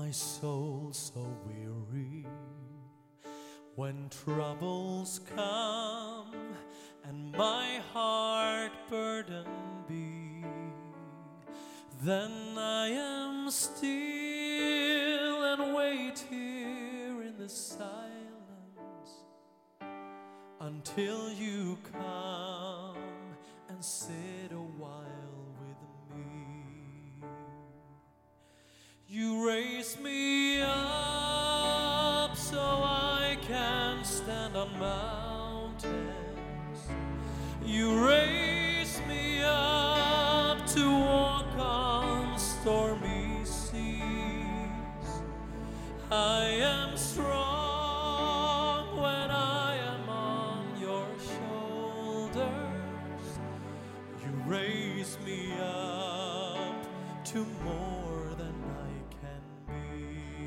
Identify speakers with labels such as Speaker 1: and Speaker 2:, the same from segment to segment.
Speaker 1: my soul so weary when troubles come and my heart burdened be. Then I am still and wait here in the silence until you come and sit a while with me. You raise me up so I can stand on mountains. You raise me up to walk on stormy seas. I am strong when I am on your shoulders. You raise me up to more than I can be.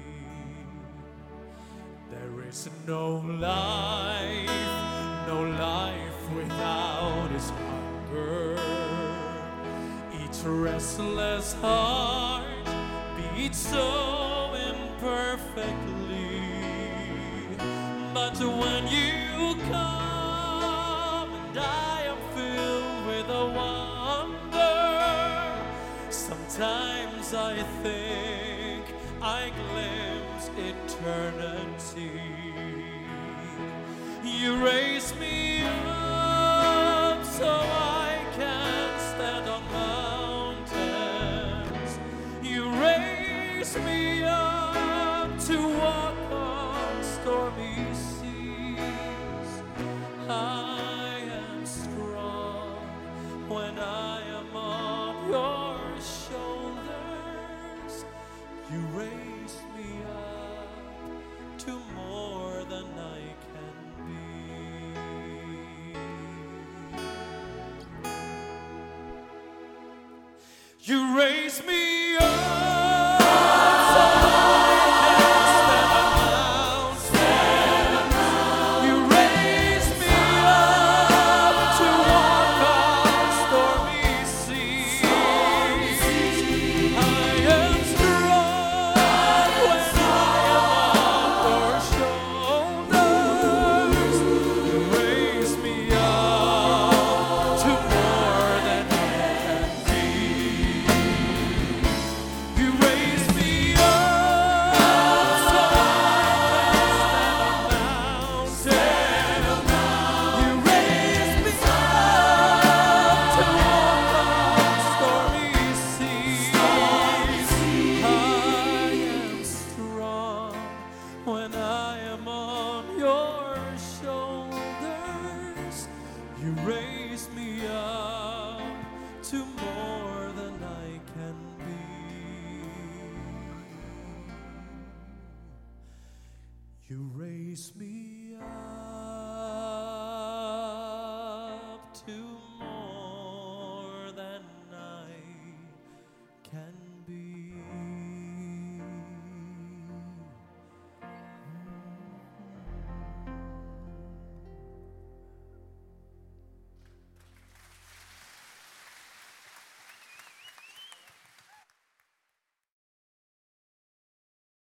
Speaker 1: There is no life without His hunger. Each restless heart beats so imperfectly. But when you come and I am filled with a wonder, sometimes I think I glimpse eternity. You raise me up so I can stand on mountains. You raise me up to walk on stormy seas. I am strong when I am on your shoulders. You raise me up to more than I can be. You raise me up so I can stand on mountains. You raise me up to walk on stormy seas. I am strong when I am on your shoulders. You raise me up to more than I can be. You raise me up so I can stand on mountains. You raise me up to walk on stormy seas. I am strong when I am on your shoulders. You raise me up to more than I can be. You raise me up to more than I can